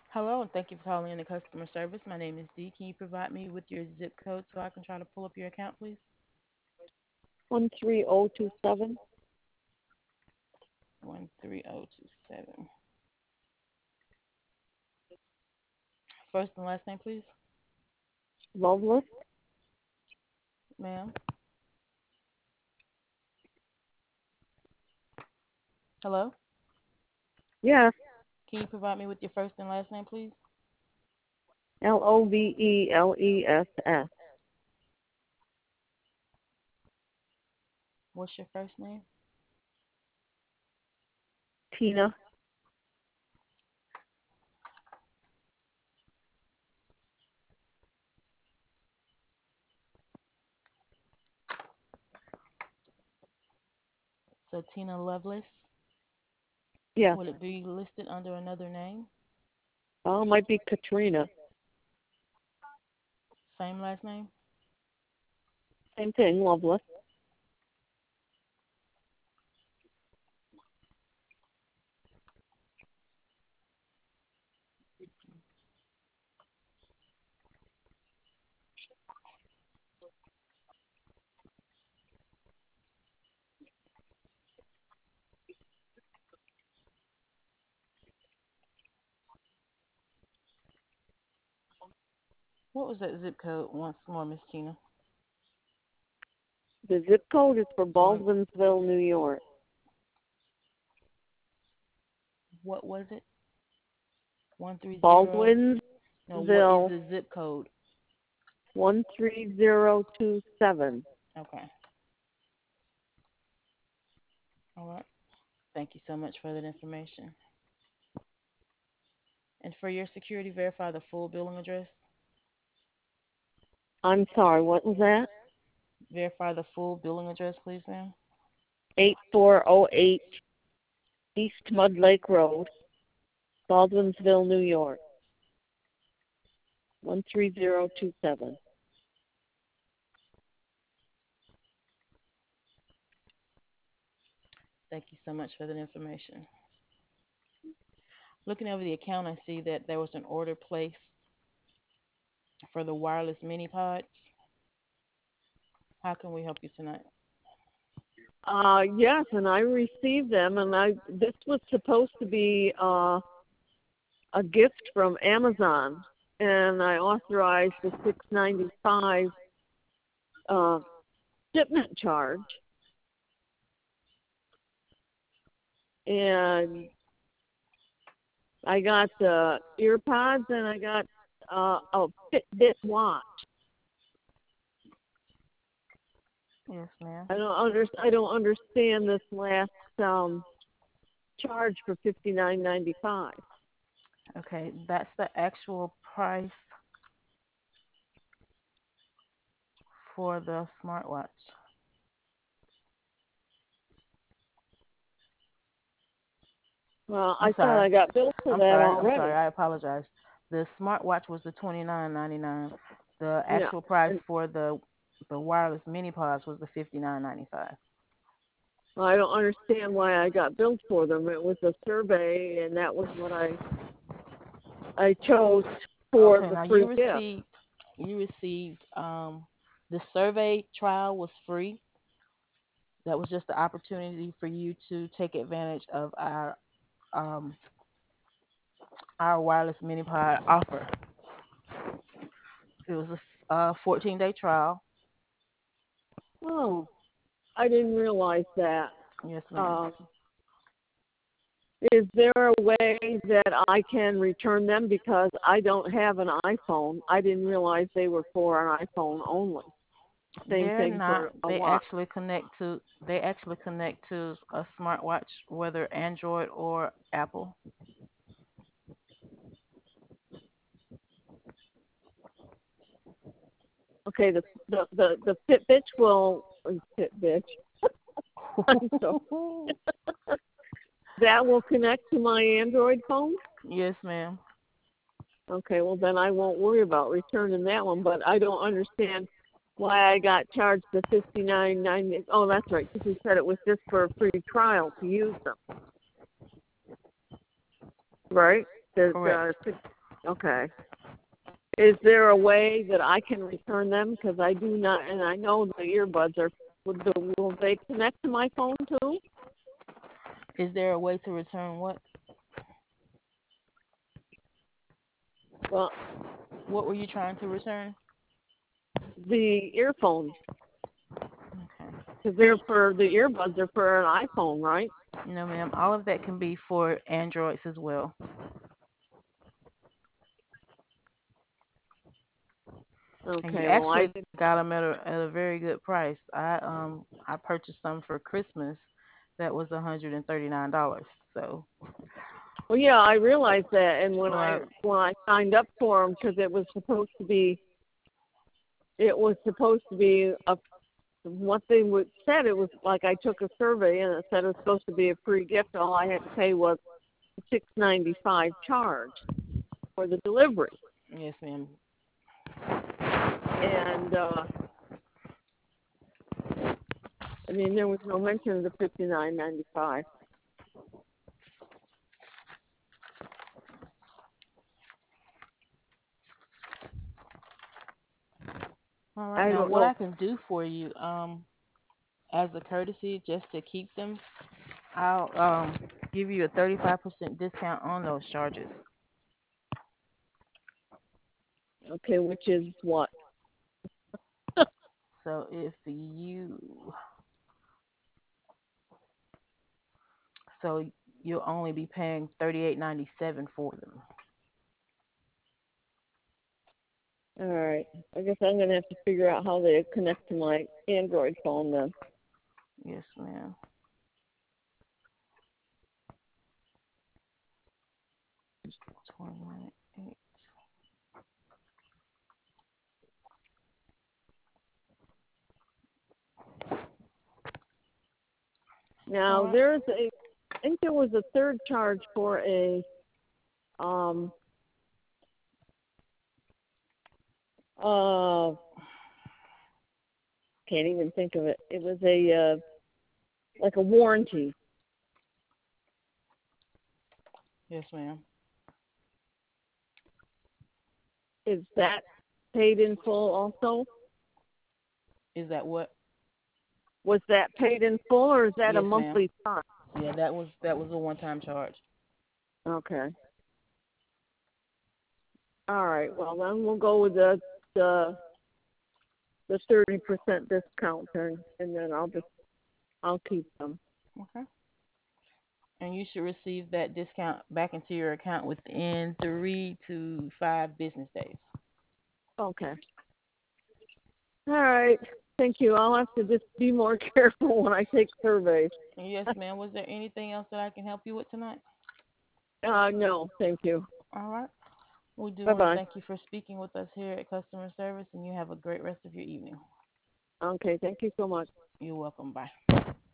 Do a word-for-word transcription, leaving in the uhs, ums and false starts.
Hello, and thank you for calling in the customer service. My name is Dee. Can you provide me with your zip code so I can try to pull up your account, please? one three zero two seven. one three zero two seven. First and last name, please. Loveless? Ma'am. Hello? Yes. Can you provide me with your first and last name, please? L O V E L E S S. What's your first name? Tina? So, Tina Lovelace. Yes. Will it be listed under another name? Oh, it might be Katrina. Same last name? Same thing, Loveless. What was that zip code once more, Miss Tina? The zip code is for One. Baldwinsville, New York. What was it? One three zero. No. What is Baldwinsville the zip code? one three zero two seven. Okay. All right. Thank you so much for that information. And for your security, verify the full billing address. I'm sorry, what was that? Verify the full billing address, please, ma'am. eight four zero eight East Mud Lake Road, Baldwinsville, New York. one three zero two seven. Thank you so much for that information. Looking over the account, I see that there was an order placed for the wireless mini pods. How can we help you tonight? Uh, yes, and I received them, and I this was supposed to be uh, a gift from Amazon, and I authorized the six ninety five uh, shipment charge, and I got the ear pods, and I got uh, a Fitbit watch. Yes, ma'am. I don't under, I don't understand this last um, charge for fifty nine ninety five. Okay, that's the actual price for the smartwatch. Well, I'm I thought sorry. I got billed for I'm that sorry. I'm sorry. already. I apologize. The smartwatch was the twenty nine ninety nine. The Yeah, actual price and for the the wireless mini pods was the fifty nine ninety five. I don't understand why I got billed for them. It was a survey, and that was what I I chose for Okay, the now you free gift. received you received um the survey trial was free. That was just the opportunity for you to take advantage of our um our wireless mini pod offer. It was a uh, fourteen day trial. Oh, I didn't realize that. Yes, ma'am. Um, is there a way that I can return them because I don't have an iPhone? I didn't realize they were for an iPhone only. Same They're thing not. for a They watch. actually connect to. They actually connect to a smartwatch, whether Android or Apple. Okay, the the the, the Fitbit will Fitbit. I'm sorry. That will connect to my Android phone? Yes, ma'am. Okay, well then I won't worry about returning that one, but I don't understand why I got charged the fifty nine ninety. Oh, that's right, because you said it was just for a free trial to use them, right? The Correct. the Okay. Is there a way that I can return them? Because I do not, and I know the earbuds are. Will, the, will they connect to my phone too? Is there a way to return what? Well, What were you trying to return? the earphones, Okay. because they're for the earbuds are for an iPhone, right? No, ma'am. All of that can be for Androids as well. And you Okay. Well, I actually got them at a at a very good price. I um I purchased some for Christmas. That was one hundred and thirty nine dollars. So well, yeah, I realized that, and when I right. when I signed up for them, because it was supposed to be it was supposed to be a what they would said it was like I took a survey and it said it was supposed to be a free gift. All I had to pay was six ninety five charge for the delivery, Yes, ma'am. and uh, I mean there was no mention of the fifty nine ninety five. All right. I Now don't what know. I can do for you, um, as a courtesy, just to keep them, I'll um give you a thirty five percent discount on those charges. Okay, which is what? So if you so you'll only be paying thirty eight ninety seven for them. All right. I guess I'm gonna have to figure out how they connect to my Android phone then. Yes, ma'am. Twenty eight. All Now right. there's a I think there was a third charge for a um uh can't even think of it. It was a uh like a warranty. Yes, ma'am. Is that paid in full also? Is that what? Was that paid in full or is that a Yes, ma'am. monthly charge? Yeah, that was that was a one time charge. Okay. All right. Well then we'll go with the the the thirty percent discount then and then I'll just I'll keep them. Okay. And you should receive that discount back into your account within three to five business days. Okay. All right. Thank you. I'll have to just be more careful when I take surveys. Yes, ma'am. Was there anything else that I can help you with tonight? Uh, no, thank you. All right. We do Bye want to bye. thank you for speaking with us here at Customer Service, and you have a great rest of your evening. Okay, thank you so much. You're welcome. Bye.